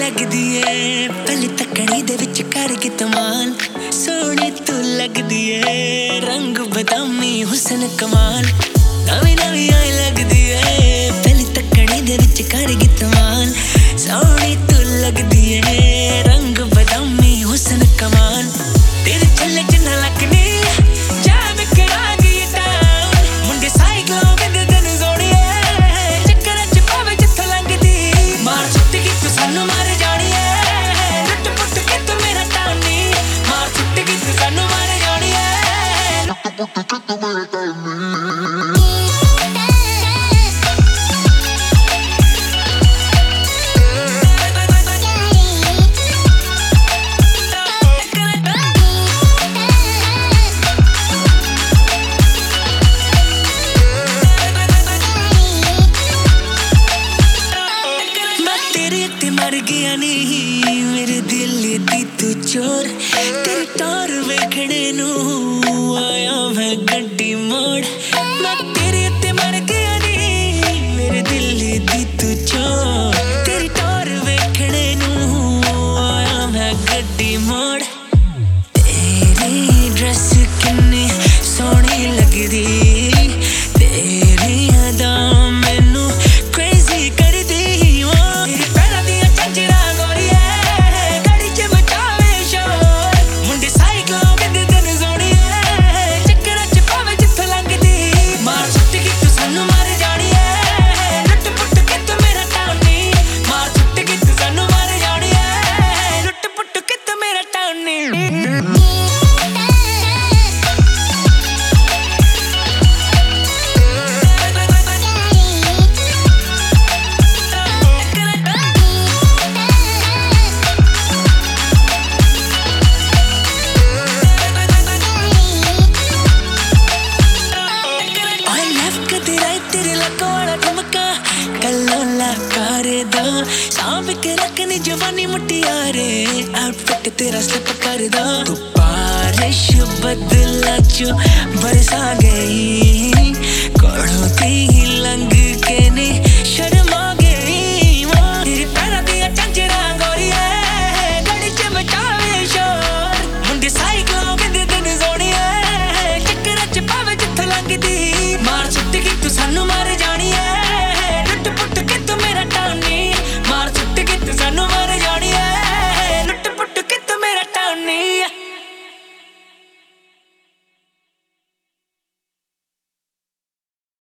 लगदी है पहले तकड़ी दे विच कर के तमाल सोहनी तू लगदी है रंग बदामी हुसन कमाल नवी नवी आई लगदी है पहले तकड़ी दे विच कर के तमाल सोहनी तू लगदी है रंग बदामी हुसन कमाल तेरे चले जिन्ना लगनी मर गया नहीं मेरे दिल दी तू चोर तेरी टोर वेखने नू आया मैं गड्डी मोड़ मैं तेरे ते मर गया नहीं मेरे दिल दी तू चोर तेरी टोर वेखने नू आया मैं गड्डी मोड़ तेरी ड्रेस किन्नी सोहनी लगदी तेरी अदा मैनू क्रेजी कर दी सांप के रखनी जवानी मुटियारे आउटफिट तेरा स्लिप कर दो तू बारिश बदला जो बरसा गई कोड़ों ही लंग के ने शर्मा गई तेरे पैरों दी चंचरा गोरी है गड़ी च बचावे शोर मुंडे साइकिलों के दिन सोनी है चक्कर च पावे जिथे लंघदी मार सुट्टी तू सानू मार